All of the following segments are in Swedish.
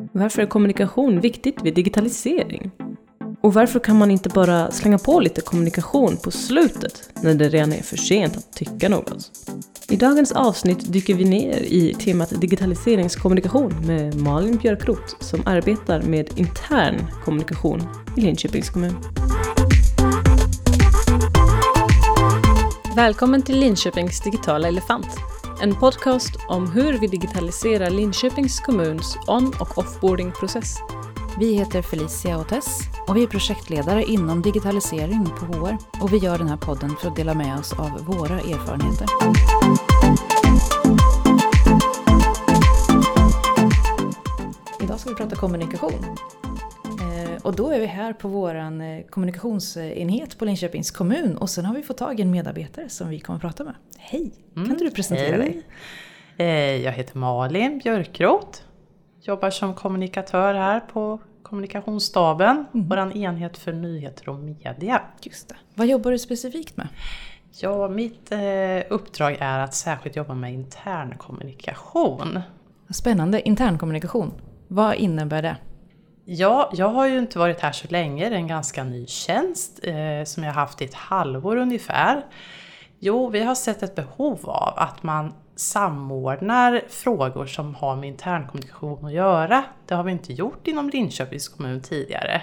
Varför är kommunikation viktigt vid digitalisering? Och varför kan man inte bara slänga på lite kommunikation på slutet när det redan är för sent att tycka något? I dagens avsnitt dyker vi ner i temat digitaliseringskommunikation med Malin Björkroth som arbetar med intern kommunikation i Linköpings kommun. Välkommen till Linköpings digitala elefant. En podcast om hur vi digitaliserar Linköpings kommuns on- och offboarding-process. Vi heter Felicia och Tess och vi är projektledare inom digitalisering på HR. Och vi gör den här podden för att dela med oss av våra erfarenheter. Idag ska vi prata kommunikation. Och då är vi här på vår kommunikationsenhet på Linköpings kommun. Och sen har vi fått tag i en medarbetare som vi kommer att prata med. Hej, kan inte du presentera dig? Jag heter Malin Björkroth. Jobbar som kommunikatör här på kommunikationsstaben. Vår enhet för nyheter och media. Just det. Vad jobbar du specifikt med? Ja, mitt uppdrag är att särskilt jobba med intern kommunikation. Spännande, intern kommunikation. Vad innebär det? Ja, jag har ju inte varit här så länge. Det är en ganska ny tjänst som jag har haft i ett halvår ungefär. Jo, vi har sett ett behov av att man samordnar frågor som har med internkommunikation att göra. Det har vi inte gjort inom Linköpings kommun tidigare.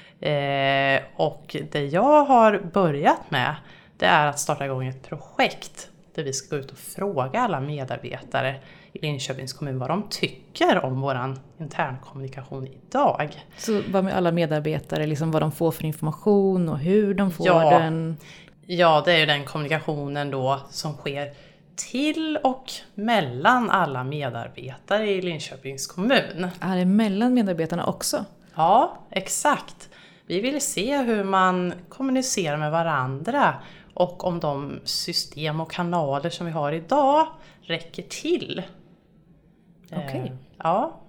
Och det jag har börjat med, det är att starta igång ett projekt där vi ska gå ut och fråga alla medarbetare i Linköpings kommun vad de tycker om vår internkommunikation idag. Så vad med alla medarbetare, liksom vad de får för information och hur de får den? Ja, det är ju den kommunikationen då som sker till och mellan alla medarbetare i Linköpings kommun. Är det mellan medarbetarna också? Ja, exakt. Vi vill se hur man kommunicerar med varandra och om de system och kanaler som vi har idag räcker till. Okej. Ja.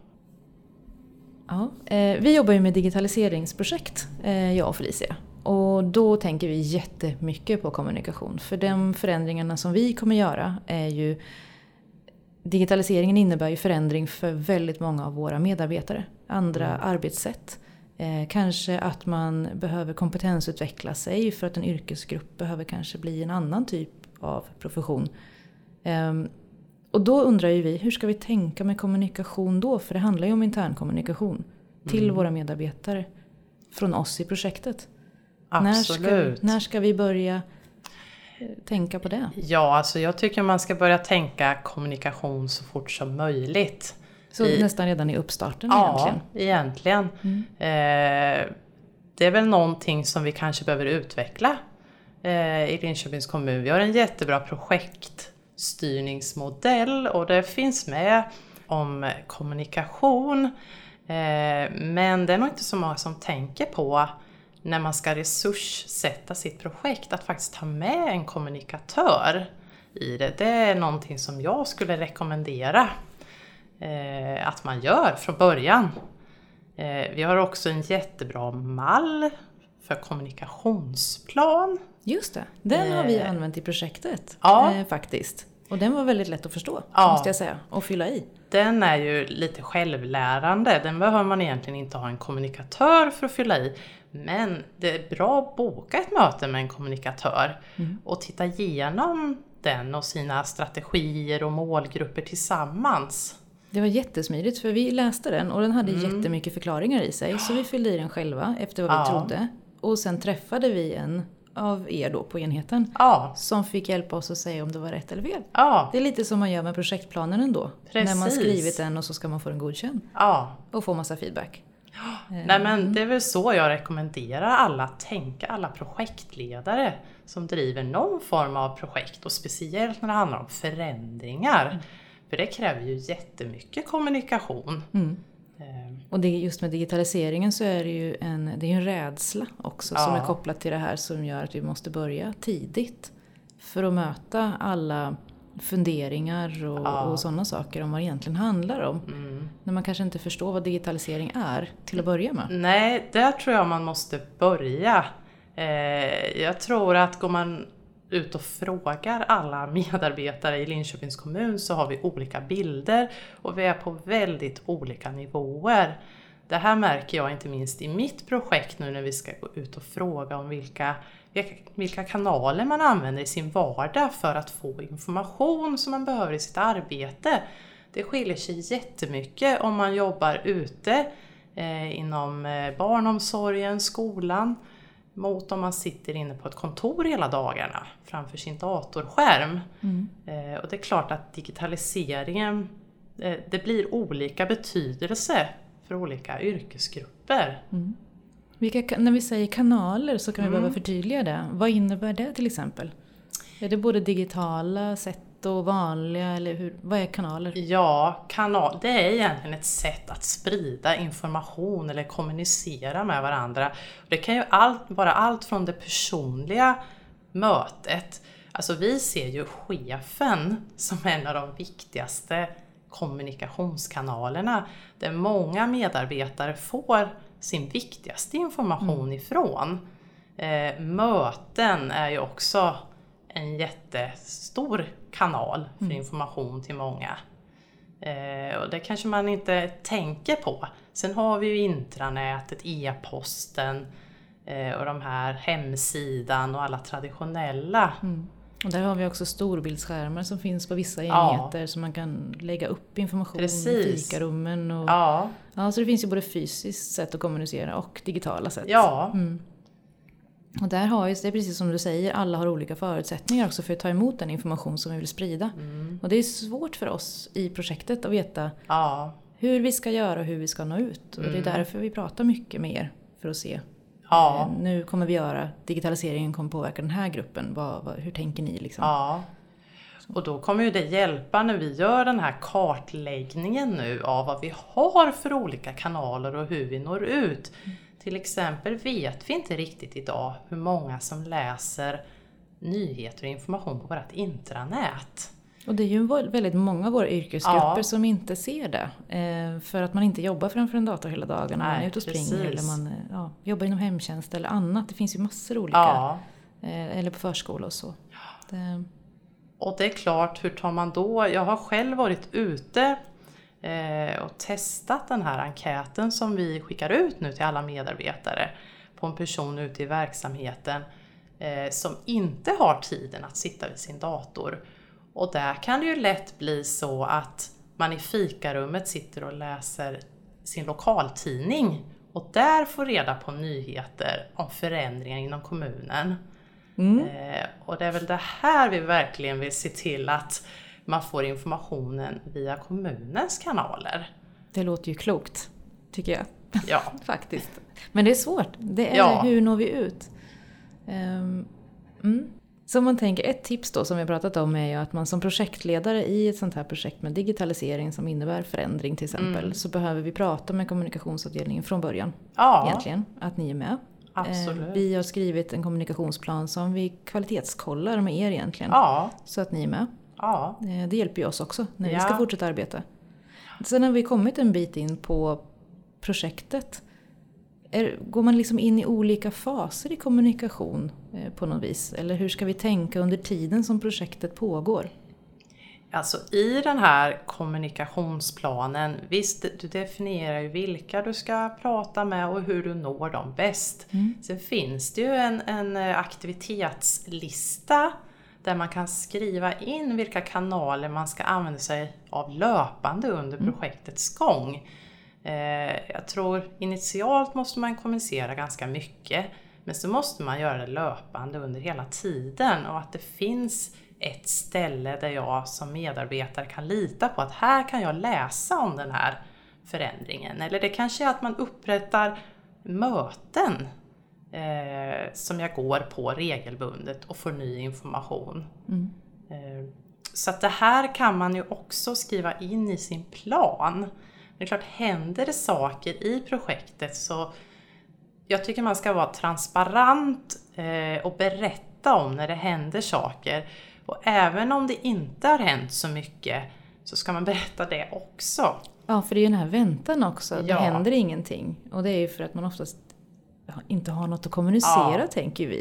Ja, vi jobbar ju med digitaliseringsprojekt, jag och Felicia. Och då tänker vi jättemycket på kommunikation. För de förändringarna som vi kommer göra är ju... Digitaliseringen innebär ju förändring för väldigt många av våra medarbetare. Andra arbetssätt. Kanske att man behöver kompetensutveckla sig för att en yrkesgrupp behöver kanske bli en annan typ av profession. Och då undrar ju vi, hur ska vi tänka med kommunikation då? För det handlar ju om intern kommunikation till våra medarbetare från oss i projektet. Absolut. När ska vi börja tänka på det? Ja, alltså jag tycker man ska börja tänka kommunikation så fort som möjligt. Så nästan redan i uppstarten egentligen? Ja, egentligen. Det är väl någonting som vi kanske behöver utveckla i Linköpings kommun. Vi har en jättebra projektstyrningsmodell och det finns med om kommunikation. Men det är nog inte så många som tänker på när man ska resurssätta sitt projekt att faktiskt ta med en kommunikatör i det. Det är någonting som jag skulle rekommendera att man gör från början. Vi har också en jättebra mall för kommunikationsplan. Just det, den har vi använt i projektet faktiskt. Och den var väldigt lätt att förstå, måste jag säga, och fylla i. Den är ju lite självlärande. Den behöver man egentligen inte ha en kommunikatör för att fylla i. Men det är bra att boka ett möte med en kommunikatör och titta igenom den och sina strategier och målgrupper tillsammans. Det var jättesmidigt för vi läste den och den hade jättemycket förklaringar i sig. Så vi fyllde i den själva efter vad vi trodde. Och sen träffade vi en av er då på enheten som fick hjälpa oss att säga om det var rätt eller fel. Det är lite som man gör med projektplanen ändå. Precis. När man skrivit den och så ska man få den godkänd. Och få massa feedback. Nej, men det är väl så jag rekommenderar alla projektledare som driver någon form av projekt och speciellt när det handlar om förändringar. För det kräver ju jättemycket kommunikation. Och det, just med digitaliseringen så är det ju en rädsla också som är kopplat till det här som gör att vi måste börja tidigt för att möta alla funderingar och sådana saker om vad det egentligen handlar om. När man kanske inte förstår vad digitalisering är till att börja med. Nej, där tror jag man måste börja. Jag tror att går man ut och frågar alla medarbetare i Linköpings kommun så har vi olika bilder och vi är på väldigt olika nivåer. Det här märker jag inte minst i mitt projekt nu när vi ska gå ut och fråga om vilka kanaler man använder i sin vardag för att få information som man behöver i sitt arbete. Det skiljer sig jättemycket om man jobbar ute inom barnomsorgen, skolan, mot om man sitter inne på ett kontor hela dagarna framför sin datorskärm. Och det är klart att digitaliseringen, det blir olika betydelse för olika yrkesgrupper. När vi säger kanaler så kan vi behöva förtydliga det. Vad innebär det till exempel? Är det både digitala sätt och vanliga, eller vad är kanaler? Ja, det är egentligen ett sätt att sprida information eller kommunicera med varandra. Det kan ju vara allt från det personliga mötet. Alltså vi ser ju chefen som en av de viktigaste kommunikationskanalerna där många medarbetare får sin viktigaste information ifrån. Möten är ju också en jättestor kanal för information till många. Och det kanske man inte tänker på. Sen har vi ju intranätet, e-posten och de här hemsidan och alla traditionella. Och där har vi också storbildsskärmar som finns på vissa enheter så man kan lägga upp information i fikarummen. Och, så det finns ju både fysiskt sätt att kommunicera och digitala sätt. Ja. Och där har ju, det är precis som du säger, alla har olika förutsättningar också för att ta emot den information som vi vill sprida. Och det är svårt för oss i projektet att veta hur vi ska göra och hur vi ska nå ut. Och det är därför vi pratar mycket med er för att se. Nu kommer vi göra, digitaliseringen kommer påverka den här gruppen. Hur tänker ni liksom? Ja, och då kommer ju det hjälpa när vi gör den här kartläggningen nu av vad vi har för olika kanaler och hur vi når ut. Till exempel vet vi inte riktigt idag hur många som läser nyheter och information på vårt intranät. Och det är ju väldigt många av våra yrkesgrupper som inte ser det. För att man inte jobbar framför en dator hela dagen. Man är ute och springer eller man jobbar inom hemtjänst eller annat. Det finns ju massor olika. Eller på förskola och så. Och det är klart, hur tar man då? Jag har själv varit ute och testat den här enkäten som vi skickar ut nu till alla medarbetare på en person ute i verksamheten som inte har tiden att sitta vid sin dator. Och där kan det ju lätt bli så att man i fikarummet sitter och läser sin lokaltidning och där får reda på nyheter om förändringar inom kommunen. Och det är väl det här vi verkligen vill se till, att man får informationen via kommunens kanaler. Det låter ju klokt, tycker jag. Ja. Faktiskt. Men det är svårt. Det är hur når vi ut? Så om man tänker, ett tips då som vi har pratat om är ju att man som projektledare i ett sånt här projekt med digitalisering som innebär förändring till exempel, så behöver vi prata med kommunikationsavdelningen från början. Egentligen, att ni är med. Absolut. Vi har skrivit en kommunikationsplan som vi kvalitetskollar med er egentligen. Så att ni är med. Det hjälper ju oss också när vi ska fortsätta arbeta. Sen har vi kommit en bit in på projektet. Går man liksom in i olika faser i kommunikation på något vis? Eller hur ska vi tänka under tiden som projektet pågår? Alltså i den här kommunikationsplanen, visst du definierar ju vilka du ska prata med och hur du når dem bäst. Sen finns det ju en aktivitetslista där man kan skriva in vilka kanaler man ska använda sig av löpande under projektets gång. Jag tror initialt måste man kommunicera ganska mycket, men så måste man göra det löpande under hela tiden, och att det finns ett ställe där jag som medarbetare kan lita på att här kan jag läsa om den här förändringen. Eller det kanske är att man upprättar möten som jag går på regelbundet och får ny information. Så att det här kan man ju också skriva in i sin plan. Det är klart, händer det saker i projektet så jag tycker man ska vara transparent och berätta om när det händer saker. Och även om det inte har hänt så mycket så ska man berätta det också. Ja, för det är ju den här väntan också. Det händer ingenting. Och det är ju för att man oftast inte har något att kommunicera, tänker vi.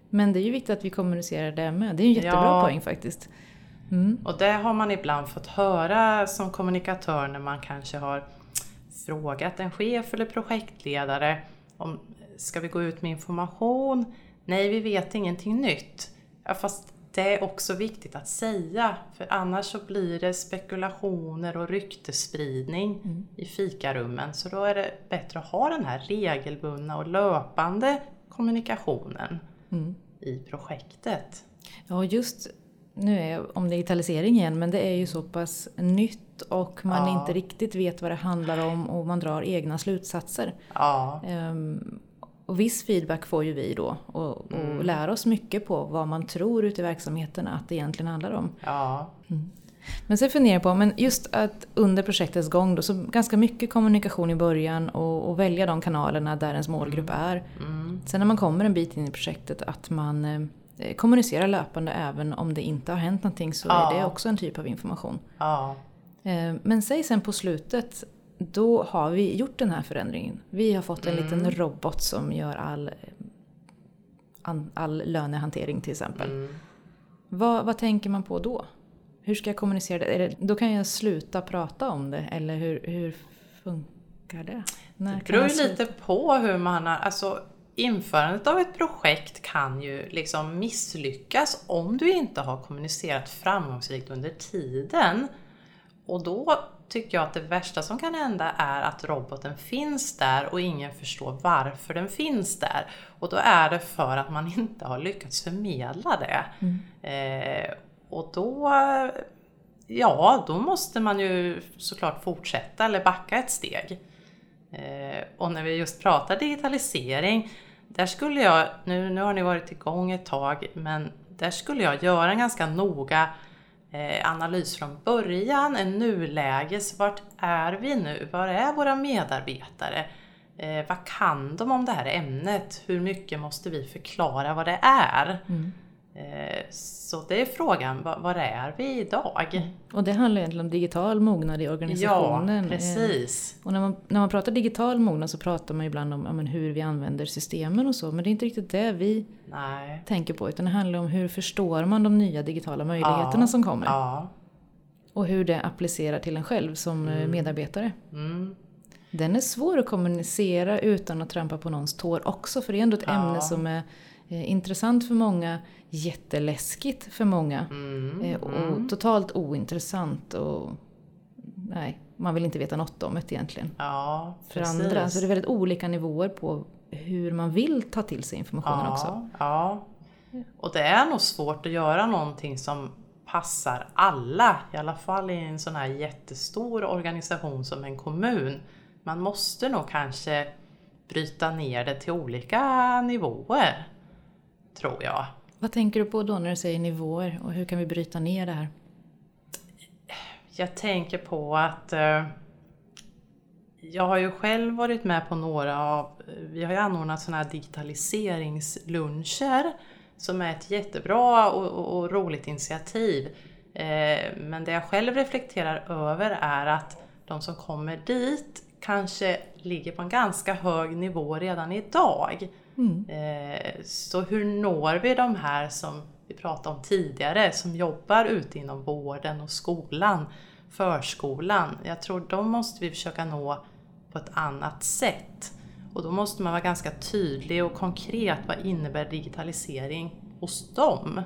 Men det är ju viktigt att vi kommunicerar det med. Det är en jättebra poäng faktiskt. Och det har man ibland fått höra som kommunikatör när man kanske har frågat en chef eller projektledare om ska vi gå ut med information? Nej, vi vet ingenting nytt. Ja, fast det är också viktigt att säga, för annars så blir det spekulationer och ryktesspridning i fikarummen. Så då är det bättre att ha den här regelbundna och löpande kommunikationen i projektet. Ja, just nu är jag om digitalisering igen, men det är ju så pass nytt och man inte riktigt vet vad det handlar om och man drar egna slutsatser. Ja. Och viss feedback får ju vi då och lär oss mycket på vad man tror ute i verksamheten att det egentligen handlar om. Ja. Men sen funderar jag på, men just att under projektets gång då, så ganska mycket kommunikation i början och välja de kanalerna där ens målgrupp är. Sen när man kommer en bit in i projektet att man kommunicerar löpande även om det inte har hänt någonting, så är det också en typ av information. Ja. Men säg sen på slutet, då har vi gjort den här förändringen. Vi har fått en liten robot som gör all lönehantering till exempel. Vad tänker man på då? Hur ska jag kommunicera det? Då kan jag sluta prata om det, eller hur funkar det? Det beror ju lite på hur man har... Alltså, införandet av ett projekt kan ju liksom misslyckas om du inte har kommunicerat framgångsrikt under tiden. Och då tycker jag att det värsta som kan hända är att roboten finns där och ingen förstår varför den finns där. Och då är det för att man inte har lyckats förmedla det. Och då måste man ju såklart fortsätta eller backa ett steg. Och när vi just pratar digitalisering, där skulle jag, nu har ni varit igång ett tag, men där skulle jag göra en ganska noga analys från början, en nuläges, vart är vi nu, var är våra medarbetare, vad kan de om det här ämnet, hur mycket måste vi förklara vad det är. Så det är frågan, var är vi idag? Och det handlar egentligen om digital mognad i organisationen. Ja, precis. Och när man pratar digital mognad så pratar man ibland om hur vi använder systemen och så. Men det är inte riktigt det vi tänker på. Utan det handlar om hur förstår man de nya digitala möjligheterna som kommer. Ja. Och hur det applicerar till en själv som medarbetare. Den är svår att kommunicera utan att trampa på någons tår också. För det är ändå ett ämne som är intressant för många, jätteläskigt för många och totalt ointressant och man vill inte veta något om det egentligen. Ja, för andra. Så det är väldigt olika nivåer på hur man vill ta till sig informationen också. Ja, och det är nog svårt att göra någonting som passar alla, i alla fall i en sån här jättestor organisation som en kommun. Man måste nog kanske bryta ner det till olika nivåer, tror jag. Vad tänker du på då när du säger nivåer och hur kan vi bryta ner det här? Jag tänker på att jag har ju själv varit med på vi har ju anordnat sådana här digitaliseringsluncher som är ett jättebra och roligt initiativ. Men det jag själv reflekterar över är att de som kommer dit kanske ligger på en ganska hög nivå redan idag. Så hur når vi de här som vi pratade om tidigare, som jobbar ute inom vården och skolan, förskolan? Jag tror de måste vi försöka nå på ett annat sätt. Och då måste man vara ganska tydlig och konkret. Vad innebär digitalisering hos dem?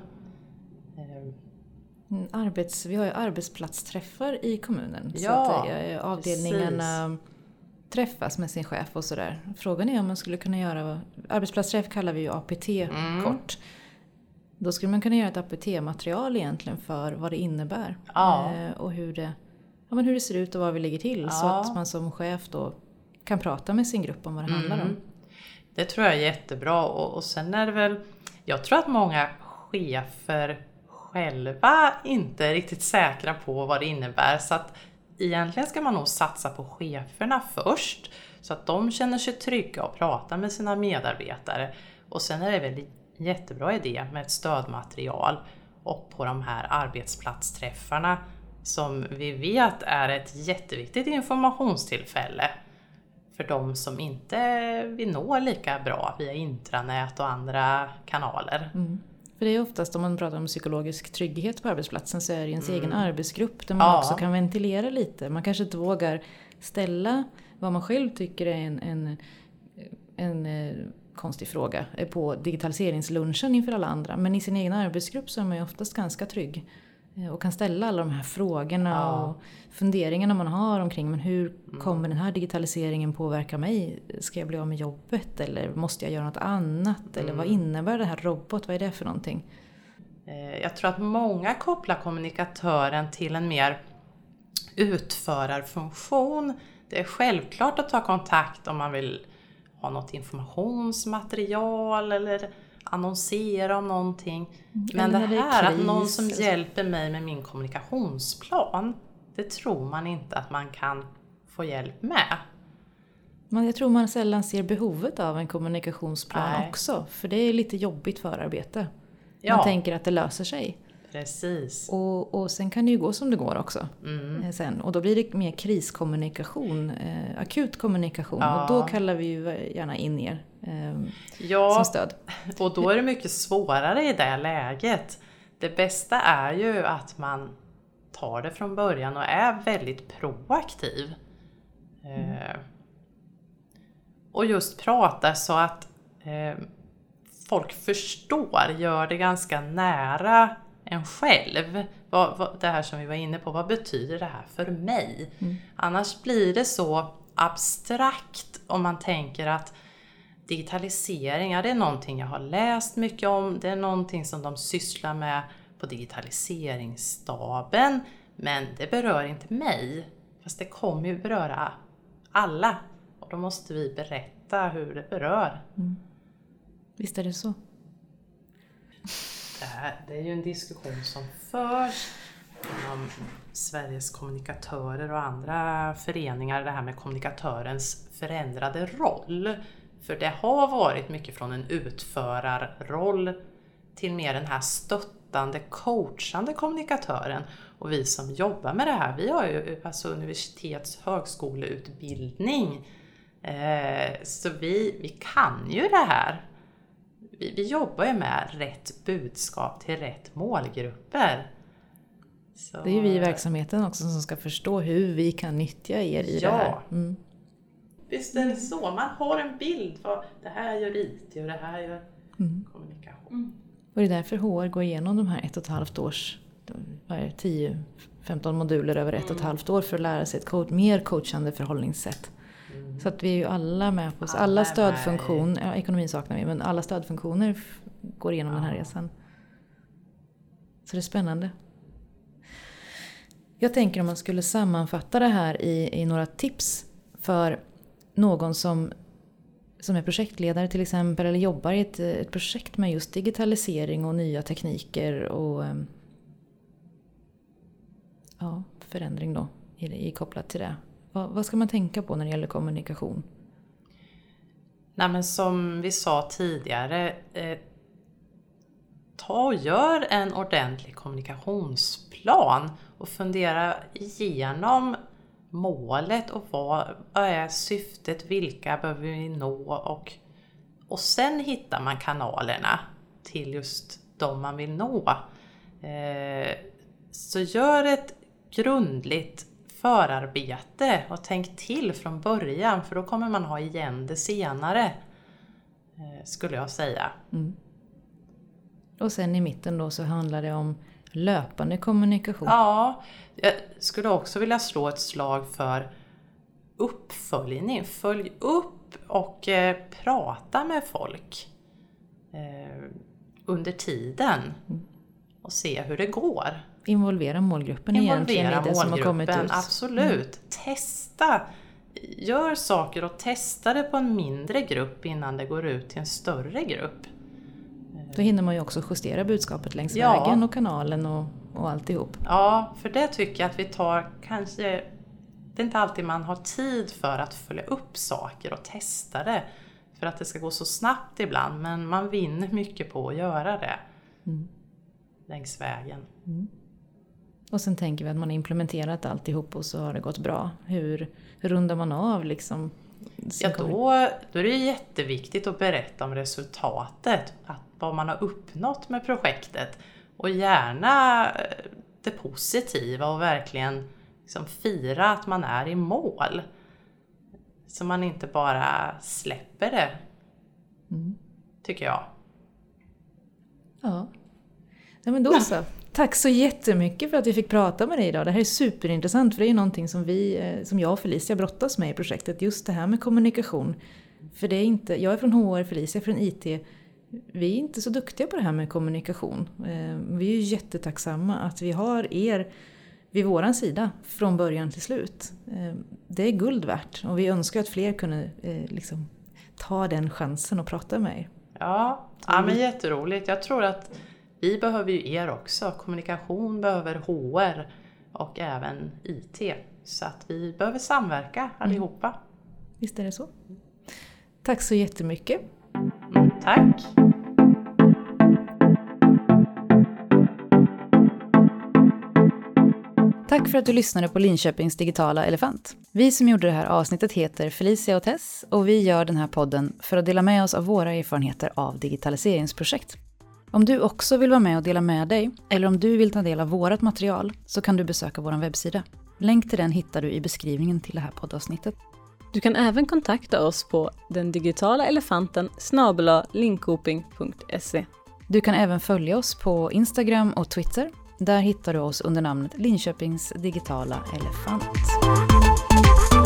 Vi har ju arbetsplatsträffar i kommunen. Ja, så att avdelningarna träffas med sin chef och sådär. Frågan är om man skulle kunna göra... Arbetsplatsträff kallar vi ju APT kort. Då skulle man kunna göra ett APT-material egentligen för vad det innebär. Och hur det ser ut och vad vi ligger till. Så att man som chef då kan prata med sin grupp om vad det handlar om. Det tror jag är jättebra. Och sen är det väl... Jag tror att många chefer själva inte är riktigt säkra på vad det innebär. Så att egentligen ska man nog satsa på cheferna först. Så att de känner sig trygga och pratar med sina medarbetare. Och sen är det väl en jättebra idé med ett stödmaterial. Och på de här arbetsplatsträffarna som vi vet är ett jätteviktigt informationstillfälle. för de som inte vill nå lika bra via intranät och andra kanaler. För det är oftast, om man pratar om psykologisk trygghet på arbetsplatsen, så är det ens egen arbetsgrupp där man också kan ventilera lite. Man kanske inte vågar ställa vad man själv tycker är en konstig fråga på digitaliseringslunchen inför alla andra. Men i sin egen arbetsgrupp så är man ju oftast ganska trygg och kan ställa alla de här frågorna och funderingarna man har omkring. Men hur kommer den här digitaliseringen påverka mig? Ska jag bli av med jobbet? Eller måste jag göra något annat? Eller vad innebär det här robot? Vad är det för någonting? Jag tror att många kopplar kommunikatören till en mer utförarfunktion. Det är självklart att ta kontakt om man vill ha något informationsmaterial eller annonsera om någonting. Men det här att någon som hjälper mig med min kommunikationsplan, det tror man inte att man kan få hjälp med. Men jag tror man sällan ser behovet av en kommunikationsplan också. För det är lite jobbigt förarbete. Man tänker att det löser sig. Precis. Och sen kan det ju gå som det går också. Sen. Och då blir det mer kriskommunikation, akut kommunikation. Och då kallar vi ju gärna in er som stöd. Och då är det mycket svårare i det läget. Det bästa är ju att man tar det från början och är väldigt proaktiv. Och just pratar så att folk förstår, gör det ganska nära en själv. Det här som vi var inne på, vad betyder det här för mig? Annars blir det så abstrakt om man tänker att digitalisering, det är någonting jag har läst mycket om. Det är någonting som de sysslar med på digitaliseringsstaben. Men det berör inte mig. Fast det kommer ju beröra alla. Och då måste vi berätta hur det berör. Visst är det så. Det är ju en diskussion som förs inom Sveriges kommunikatörer och andra föreningar. Det här med kommunikatörens förändrade roll. För det har varit mycket från en utförarroll till mer den här stöttande, coachande kommunikatören. Och vi som jobbar med det här, vi har ju alltså universitets- högskoleutbildning. Så vi kan ju det här. Vi jobbar ju med rätt budskap till rätt målgrupper. Så. Det är ju vi i verksamheten också som ska förstå hur vi kan nyttja er i det här. Visst är det så. Man har en bild vad det här gör IT och det här gör kommunikation. Och det är därför HR går igenom de här 1,5 års, 10-15 moduler över 1,5 år för att lära sig ett mer coachande förhållningssätt. Så att vi är ju alla med på alla stödfunktioner, ekonomin saknar vi, men alla stödfunktioner går igenom den här resan. Så det är spännande. Jag tänker om man skulle sammanfatta det här i några tips för någon som är projektledare till exempel, eller jobbar i ett projekt med just digitalisering och nya tekniker och förändring då kopplat till det. Vad ska man tänka på när det gäller kommunikation? Nej, men som vi sa tidigare, ta och gör en ordentlig kommunikationsplan och fundera igenom målet och vad är syftet, vilka behöver vi nå och sen hittar man kanalerna till just de man vill nå. Så gör ett grundligt förarbete och tänk till från början, för då kommer man ha igen det senare, skulle jag säga. Och sen i mitten då så handlar det om löpande kommunikation. Ja, jag skulle också vilja slå ett slag för uppföljning. Följ upp och prata med folk under tiden och se hur det går. Involvera målgruppen egentligen i det som har kommit ut. Absolut. Testa. Gör saker och testa det på en mindre grupp innan det går ut till en större grupp. Då hinner man ju också justera budskapet längs vägen och kanalen och alltihop. Ja, för det tycker jag att vi tar kanske... Det är inte alltid man har tid för att följa upp saker och testa det. För att det ska gå så snabbt ibland. Men man vinner mycket på att göra det. Längs vägen. Och sen tänker vi att man har implementerat alltihop och så har det gått bra. Hur rundar man av liksom då är det jätteviktigt att berätta om resultatet, vad man har uppnått med projektet och gärna det positiva och verkligen liksom fira att man är i mål. Så man inte bara släpper det, tycker jag. Ja, men då så. Tack så jättemycket för att vi fick prata med dig idag. Det här är superintressant, för det är någonting som jag och Felicia brottas med i projektet. Just det här med kommunikation. För det är inte, jag är från HR, Felicia är från IT. Vi är inte så duktiga på det här med kommunikation. Vi är ju jättetacksamma att vi har er vid våran sida från början till slut. Det är guld värt, och vi önskar att fler kunde liksom ta den chansen och prata med er. Ja, men jätteroligt. Jag tror att vi behöver ju er också. Kommunikation behöver HR och även IT. Så att vi behöver samverka allihopa. Visst är det så. Tack så jättemycket. Tack. Tack för att du lyssnade på Linköpings digitala elefant. Vi som gjorde det här avsnittet heter Felicia och Tess, och vi gör den här podden för att dela med oss av våra erfarenheter av digitaliseringsprojekt. Om du också vill vara med och dela med dig, eller om du vill ta del av vårt material, så kan du besöka vår webbsida. Länk till den hittar du i beskrivningen till det här poddavsnittet. Du kan även kontakta oss på dendigitalaelefanten@linkoping.se. Du kan även följa oss på Instagram och Twitter. Där hittar du oss under namnet Linköpings digitala elefant.